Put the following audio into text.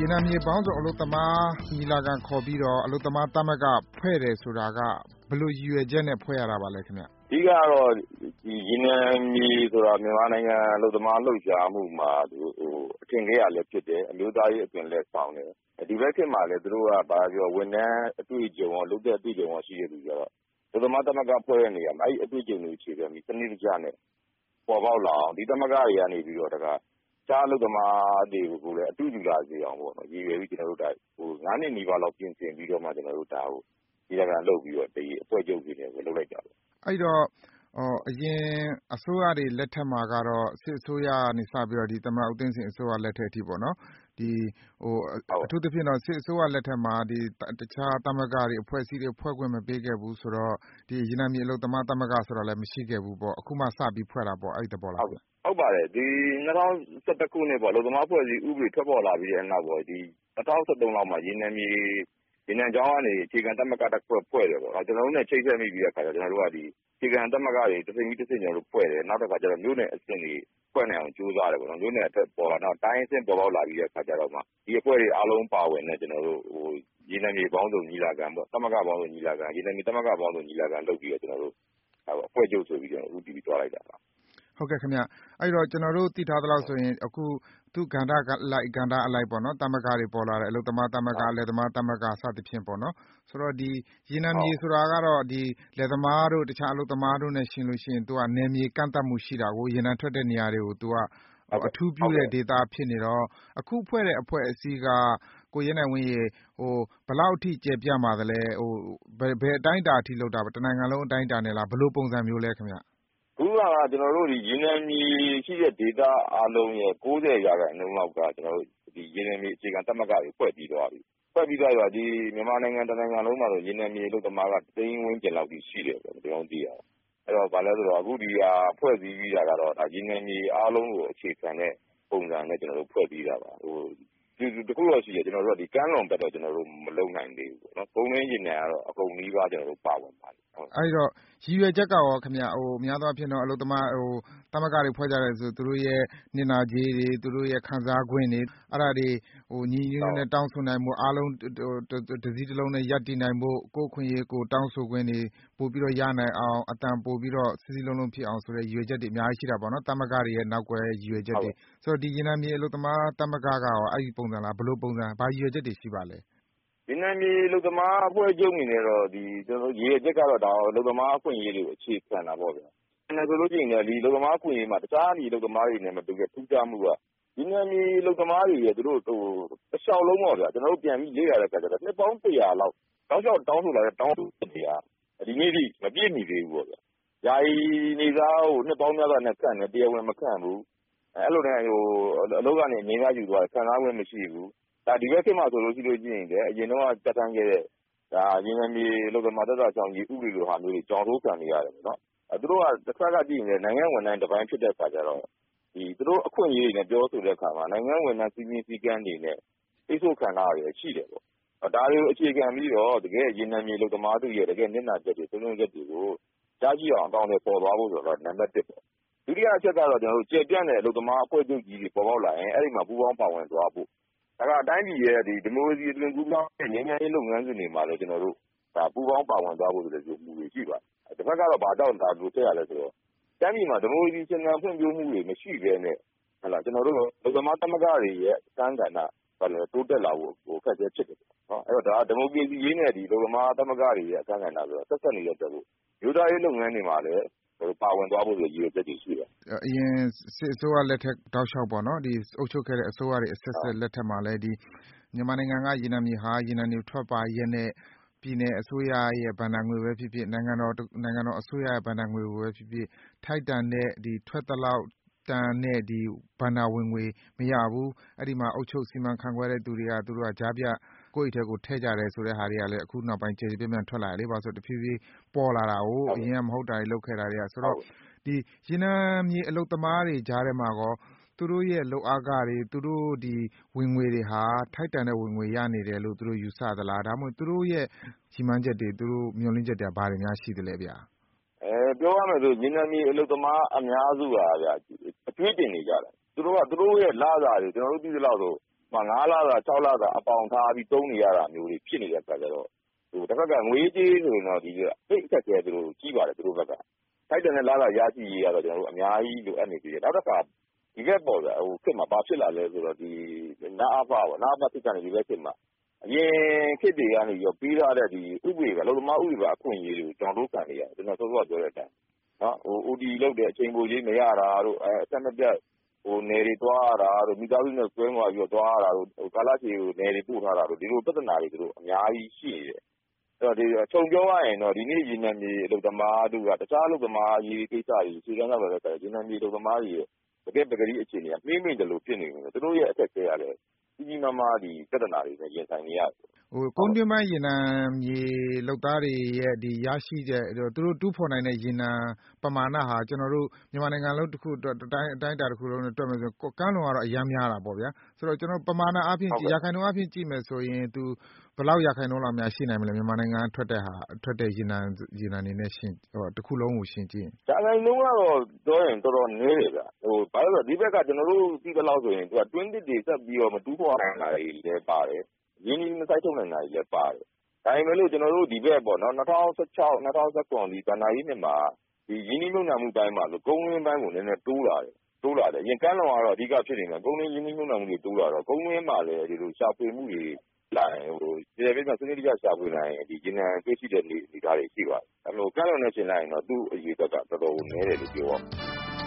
ရေနံမြေပေါင်းစုံအလုပ်သမားညီလာခံခေါ်ပြီးတော့အလုပ်သမားသမဂ္ဂဖွဲ့တယ်ဆိုတာကဘယ်လိုရည်ရွယ်ချက်နဲ့ဖွဲ့ရတာပါလဲခင်ဗျ။အဓိကကတော့ဒီရေနံမြေဆိုတာမြန်မာနိုင်ငံအလုပ်သမားလှုပ်ရှားမှုမှာအထင်ကရလည်းဖြစ်တယ်အမျိုးသားရေးအသွင်လည်းဆောင်တယ်။ဒီဘက်ခေတ်မှာလည်းသူတို့ကဘာပြောဝန်ထမ်းအတွေ့အကြုံရောလုပ်တဲ့အတွေ့အကြုံရောရှိတဲ့လူတွေတော့အလုပ်သမားသမဂ္ဂဖွဲ့တဲ့နေရာမှာအဲ့ဒီအတွေ့အကြုံတွေအခြေခံပြီးစနစ်တကျနဲ့ပေါ်ပေါက်လာအောင်ဒီသမဂ္ဂတွေကနေပြီးတော့တခြားအလုပ်သမားတွေကိုလည်းအတူတူလာစေအောင်ပေါ့နော်ရည်ရွယ်ပြီးကျွန်တော်တို့ဒါ9နှစ်နီးပါးလောက်ပြင်ဆင်ပြီးတော့မှကျွန်တော်တို့ဒါကိုဒီကံလုပ်ပြီးတော့ဒီအဖွဲ့ချုပ်ကြီးတွေလုပ်လိုက်တာပေါ့အဲ့တော့အရင်အစိုးရတွေလက်ထက်မှာကတော့စစ်အစိုးရကနေစပြီးတော့ဒီသမ္မတဦးသိန်းစိန်အစိုးရလက်ထက်အထိပေါ့နော်ဒီအထူးသဖြင့်တော့စစ်အစိုးရလက်ထက်မှာဒီတခြားသမဂ္ဂတွေအဖွဲ့အစည်းတွေဖွဲ့ခွင့်မပေးခဲ့ဘူးဆိုတော့ဒီရေနံမြေအလုပ်သမားသမဂ္ဂဆိုတာလည်းမရှိခဲ့ဘူးပေါ့အခုမှစပြီးဖွဲ့တာပေါ့အဲ့ဒီပေါ်လားဟုတ်ပါတယ်ဒီ2011ခုနှစ်ပေါ့အလုပ်သမားဖွဲ့စည်းဥပဒေထွက်ပေါ်လာပြီးတဲ့နောက်ပေါ့ဒီ2013လောက်မှာရေနံကျောင်းကနေအခြေခံသမဂ္ဂတစ်ဖွဲ့တယ်ပေါ့ကျွန်တော်တို့နဲ့ချိတ်ဆက်မိပြီးတဲ့အခါကျကျွန်တော်တို့ကဒီအခြေခံသမဂ္ဂတွေတစ်စိမ့်ပြီးတစ်စိမ့်ကျွန်တော်တို့ဖွဲ့တယ်နောက်တစ်ခါကျတော့မြို့နယ်အဆင့်တွေဖွဲ့နိုင်အောင်ကြိုးစားတယ်ပေါ့နော်မြို့နယ်အထက်ပေါ်လာတော့တိုင်းအဆင့်ပေါ်ပေါက်လာပြီးတဲ့အခါကျတော့မှဒီအဖွဲ့တွေအားလုံးပါဝင်တဲ့ကျွန်တော်တို့ရေနံမြေပေါင်းစုံညီလာခံပေါ့သမဂ္ဂပေါင်းစုံညီလာခံရေနံမြေသမဂ္ဂပေါင်းစုံညီလာခံလုပ်ပြီးတော့ကျွန်တော်တို့အဖွဲ့ချုပ်ဆိုပြီးကျွန်တော်ဦးတည်ပြီးတွားလိုက်တာပါဟုတ်ကဲ့ခင်ဗျအဲ့တော့ကျွန်တော်တို့သိထားသလောက်ဆိုရင်အခုသူကဏ္ဍအလိုက်ပေါ့နော်သမဂ္ဂတွေပေါ်လာတယ်အလုပ်သမားသမဂ္ဂလယ်သမားသမဂ္ဂစသဖြင့်ပေါ့နော်ဆိုတော့ဒီရေနံမြေဆိုတာကတော့ဒီလယ်သမားတို့တခြားအလုပ်သမားတို့နဲ့ရှင်လို့ရှိရင်သူကနယ်မြေကန့်သတ်မှုရှိတာကိုရေနံထွက်တဲ့နေရာတွေကိုသူကအထူးပြုတဲ့ဒေသဖြစ်နေတော့အခုဖွဲ့တဲ့အဖွဲ့အစည်းကကိုရဲနိုင်ဝင်းရေဘယ်လောက်အထိကျေပြန့်ပါသလဲဘယ်အတိုင်းအတာအထိလောက်တာပါတနိုင်ငံလုံးအတိုင်းအတာနဲ့လားဘယ်လိုပုံစံမျိုးလဲခင်ဗျအခုကကျွန်တော်တို့ဒီရေနံမြေရှိတဲ့ဒေသအားလုံးရဲ့90%လောက်ကကျွန်တော်တို့ဒီရေနံမြေအခြေခံသမဂ္ဂတွေဖွဲ့ပြီးသွားပြီဖွဲ့ပြီးသွားတော့ဒီမြန်မာနိုင်ငံတနိုင်ငံလုံးမှာတော့ရေနံမြေလို့သမားကသိန်းဝန်းကျင်လောက်ကြီးရှိတယ်ပေါ့ကျွန်တော်သိရအောင်အဲ့တော့ဘာလဲဆိုတော့အခုဒီဟာဖွဲ့စည်းပြီးတာကတော့ဒါရေနံမြေအားလုံးကိုအခြေခံတဲ့ပုံစံနဲ့ကျွန်တော်တို့ဖွဲ့ပြီးတာပါဒီတခုတော့ရှိတယ်ကျွန်တော်တို့ကဒီကမ်းလွန်ဘက်တော့ကျွန်တော်တို့မလုံနိုင်သေးဘူးပေါ့နော်ပုံရင်းရေနံကတော့အကုန်ကြီးပါကျွန်တော်တို့ပါဝင်ပါတယ်အဲ့တော့ရည်ရွယ်ချက်ကရောခင်ဗျများသောအားဖြင့်တော့အလုပ်သမားသမဂ္ဂတွေဖွဲ့ကြတယ်ဆိုသူတို့ရဲ့နစ်နာကြေးတွေသူတို့ရဲ့ခံစား권တွေအဲ့ဒါတွေညီညွတ်နဲ့တောင်းဆိုနိုင်မှုအားလုံးတစည်းတစ်လုံးနဲ့ရပ်တည်နိုင်ဖို့ကိုယ်ခွင့်ရေးကိုတောင်းဆို권တွေပို့ပြီးတော့ရနိုင်အောင်အတန်ပို့ပြီးတော့စည်းစည်းလုံးလုံးဖြစ်အောင်ဆိုတဲ့ရည်ရွယ်ချက်တွေအများကြီးရှိတာပေါ့နော်သမဂ္ဂတွေရဲ့နောက်ွယ်ရည်ရွယ်ချက်တွေဆိုတော့ဒီရေနံမြေအလုပ်သမားသမဂ္ဂကရောအဲ့ဒီပုံစံလားဘယ်လိုပုံစံဘာရည်ရွယ်ချက်တွေရှိပါလဲရေနံမြေအလုပ်သမားအဖွဲ့ချုပ်အနေနဲ့တော့ဒီကျွန်တော်ရည်ရွယ်ချက်ကတော့ဒါအလုပ်သမားအခွင့်အရေးတွေကိုအခြေခံတာပေါ့ဗျာ။ဒါဆိုလို့ရှိရင်လည်းဒီအလုပ်သမားအခွင့်အရေးမှာတခြားဒီအလုပ်သမားတွေနဲ့မတူတဲ့ထူးခြားမှုကဒီနံမြေအလုပ်သမားတွေရဲ့သူတို့တစ်လျှောက်လုံးပေါ့ဗျာကျွန်တော်တို့ပြန်ပြီးလေ့လာတဲ့အခါကျတော့နှစ်ပေါင်း100လောက်တောက်လျှောက်တောင်းဆိုလာတဲ့တောင်းဆိုတွေကဒီနေ့ထိမပြည့်မီသေးဘူးပေါ့ဗျာ။ယာယီနေသားနှစ်ပေါင်းများစွာနဲ့ခန့်တယ်တရားဝင်မခန့်ဘူး။အဲ့လိုနဲ့အလုပ်ကနေအနေနဲ့ယူသွားတယ်ခံစား권မရှိဘူး။ဒါဒီဘက်ခေတ်မှာဆိုလို့ရှိရင်လည်းအရင်တော့တက်တန်းခဲ့တဲ့ဒါရေနံမြေအလုပ်သမားသက်သာဆောင်ကြီးဥပဒေလိုဟာမျိုးတွေကြောင်ထိုးခံနေရတယ်ပေါ့နော်သူတို့ကတစ်ခါကကြည့်ရင်နိုင်ငံဝန်ထမ်းတစ်ပိုင်းဖြစ်တဲ့အခါကျတော့ဒီသူတို့အခွင့်အရေးတွေနဲ့ပြောဆိုတဲ့အခါမှာနိုင်ငံဝန်ထမ်းစီမင်းစည်းကမ်းတွေနဲ့အိတ်ဆို့ခံရရရှိတယ်ပေါ့ဒါတွေကိုအခြေခံပြီးတော့တကယ်ရေနံမြေအလုပ်သမားတို့ရဲ့တကယ်နစ်နာချက်တွေသုံးချက်တွေကိုကြားကြည့်အောင်အကောင့်တွေပေါ်သွားဖို့ဆိုတော့နံပါတ်1ပေါ့ဒုတိယအချက်ကတော့ကျွန်တော်တို့ကျေပြန့်တဲ့အလုပ်သမားအဖွဲ့ချုပ်ကြီးတွေပေါ်ပေါက်လာရင်အဲ့ဒီမှာပူးပေါင်းပါဝင်သွားဖို့ဒါကအတိုင်းပြည်ရဲ့ဒီမိုကရေစီအသွင်ကူးပြောင်းတဲ့ငြိမ်းချမ်းရေးလုပ်ငန်းစဉ်တွေမှာလည်းကျွန်တော်တို့ဒါပူးပေါင်းပါဝင်သွားဖို့ဆိုတဲ့ယူမှုတွေရှိပါတယ်တစ်ဖက်ကတော့ဘာကြောင့်ဒါလိုတက်ရလဲဆိုတော့တိုင်းပြည်မှာဒီမိုကရေစီစံနံဖွံ့ဖြိုးမှုတွေမရှိဘဲနဲ့ဟလာကျွန်တော်တို့လူသမားသမဂ္ဂတွေရဲ့စံကဏ္ဍဘာလဲတိုးတက်လာဖို့ခက်ခဲဖြစ်တယ်နော်အဲ့တော့ဒါဒီမိုကရေစီရေးနဲ့ဒီလူသမားသမဂ္ဂတွေရဲ့အစံကဏ္ဍဆိုတော့ဆက်ဆက်နေတဲ့အတွက်ယူသားရေးလုပ်ငန်းတွေမှာလည်းပါဝင်သွားဖို့ဆိုရည်ရွယ်ချက်တွေရှိတယ်အရင်စစ်အစိုးရလက်ထက်တောက်လျှောက်ပေါ့နော်ဒီအုပ်ချုပ်ခဲ့တဲ့အစိုးရတွေအဆက်ဆက်လက်ထက်မှာလည်းဒီမြန်မာနိုင်ငံကရေနံမြေဟာရေနံတွေထွက်ပါရက်နဲ့ပြည်내အစိုးရရဲ့ဘဏ္ဍာငွေပဲဖြစ်ဖြစ်နိုင်ငံတော်အစိုးရရဲ့ဘဏ္ဍာငွေပဲဖြစ်ဖြစ်ထိုက်တန်တဲ့ဒီထွက်သလောက်တန်တဲ့ဒီဘဏ္ဍာဝင်ငွေမရဘူးအဲ့ဒီမှာအုပ်ချုပ်စီမံခန့်ခွဲတဲ့သူတွေကသူတို့ကကြားပြကိုယ့်အိတ်ထဲကိုထည့်ကြတယ်ဆိုတဲ့ဟာတွေကလည်းအခုနောက်ပိုင်းကျေကျေပြန့်ပြန့်ထွက်လာတယ်လေဘာလို့ဆိုတဖြည်းဖြည်းပေါ်လာတာကိုအရင်ကမဟုတ်တာတွေလုပ်ခဲ့တာတွေကဆိုတော့ဒီရေနံမြေအလုပ်သမားတွေကြားထဲမှာကောသူတို့ရဲ့လုပ်အားခတွေသူတို့ဒီဝင်ငွေတွေဟာထိုက်တန်တဲ့ဝင်ငွေရနေတယ်လို့သူတို့ယူဆသလားဒါမှမဟုတ်သူတို့ရဲ့ကြီးမှန်းချက်တွေသူတို့မျှော်လင့်ချက်တွေဘာတွေများရှိသလဲဗျာပြောရမယ်ဆိုရေနံမြေအလုပ်သမားအများစုပါဗျာအကျွေးတင်နေကြတယ်သူတို့ကသူတို့ရဲ့လစာတွေကျွန်တော်တို့သိသလောက်ဆို 5 လသာ6လသာအပေါင်ထားပြီးသုံးနေရတာမျိုးတွေဖြစ်နေတဲ့အခါကျတော့တစ်ဖက်ကငွေကြေးဆိုရင်တော့ဒီသိအခက်အခဲသူတို့ကြီးပါတယ်သူတို့ဘက်ကထိုက်တဲ့လလရရှိရေးရတော့ကျွန်တော်တို့အများကြီးလိုအပ်နေသေးတယ်နောက်တစ်ခါဒီဘက်ပေါ့ဗျာခေတ်မှာဘာဖြစ်လာလဲဆိုတော့ဒီနာအဖပေါ့နာအဖဖြစ်တဲ့ဒီဘက်ခေတ်မှာအရင်ခေတ်တွေကနေပြီးပေးထားတဲ့ဒီဥပဒေကအလုပ်သမားဥပဒေကအခွင့်အရေးတွေကိုကျွန်တော်တို့ခံနေရတယ်ကျွန်တော်စောစောပြောတဲ့အတိုင်းနော်OT လုပ်တဲ့အချိန်ပိုကြီးမရတာတို့အဆက်မပြတ်နယ်တွေသွားရတာတို့မိသားစုနဲ့ဆွဲငွာပြီးတော့သွားရတာတို့ကာလချီကိုနယ်တွေပို့ထားတာတို့ဒီလိုပြဿနာတွေတို့အများကြီးရှိနေတယ်ဒီခြုံပြောရရင်တော့ဒီနေ့ရေနံမြေအလုပ်သမားတို့ကတခြားအလုပ်သမားရေးကိစ္စတွေခြေကမ်းရောက်လာတဲ့အခါရေနံမြေအလုပ်သမားတွေရဲ့တကယ်ပကတိအခြေအနေကမှိမ့်တယ်လို့ဖြစ်နေတယ်သူတို့ရဲ့အခက်အခဲကလည်းကြီးမားမားဒီပြဿနာတွေနဲ့ရင်ဆိုင်နေရတယ်ကုန်းတွင်းပိုင်းရေနံမြေလုပ်သားတွေရဲ့ဒီရရှိတဲ့သူတို့တူးဖော်နိုင်တဲ့ရေနံပမာဏဟာကျွန်တော်တို့မြန်မာနိုင်ငံလုံးတစ်ခုအတွက်အတိုင်းအတာတစ်ခုလုံးနဲ့တွက်မယ်ဆိုကမ်းလွန်ကတော့အများများတာပေါ့ဗျာဆိုတော့ကျွန်တော်ပမာဏအပြင်ရာခိုင်နှုန်းအပြင်ကြည့်မယ်ဆိုရင်သူဘယ်လောက်ရာခိုင်နှုန်းလောက်များရှိနိုင်မလဲမြန်မာနိုင်ငံထွက်တဲ့ရေနံတွေနဲ့ရှင်တစ်ခုလုံးကိုရှင်ကြည့်ရင်ရာခိုင်နှုန်းကတော့ပြောရင်တော်တော်နည်းတယ်ဗျဘာလို့လဲဆိုတော့ဒီဘက်ကကျွန်တော်တို့ပြီးတဲ့လောက်ဆိုရင်သူကတွင်းတစ်တွေဆက်ပြီးတော့မတူးဖော်နိုင်တာတွေလည်းပါတယ်ရင်းနှီးမစိုက်ထုတ်နိုင်တာတွေလည်းပါတယ်ဒါပေမဲ့လို့ကျွန်တော်တို့ဒီဘက်ပေါ့နော်2016 2019ဒီဇန်နဝါရီနှစ်မှာဒီရင်းနှီးမြှုပ်နှံမှုပိုင်းမှာလို့ကုန်းရင်းပိုင်းကိုနည်းနည်းတိုးလာတယ်ရင်ကမ်းလွန်ကတော့အဓိကဖြစ်နေမှာကုန်းရင်းရင်းနှီးမြှုပ်နှံမှုတွေတိုးလာတော့ကုန်းရင်းမှာလည်းဒီလိုရှာဖွေမှုတွေလာရင်ဒီဘက်ကစနစ်တကျရှာဖွေနိုင်ဒီရေနံတွေ့ရှိတဲ့နေသားတွေရှိပါတယ်အဲ့လိုကမ်းလွန်နဲ့ရှင်းလိုက်ရင်တော့သူ့အရေးကတော်တော်နည်းတယ်လို့ပြောရမှာ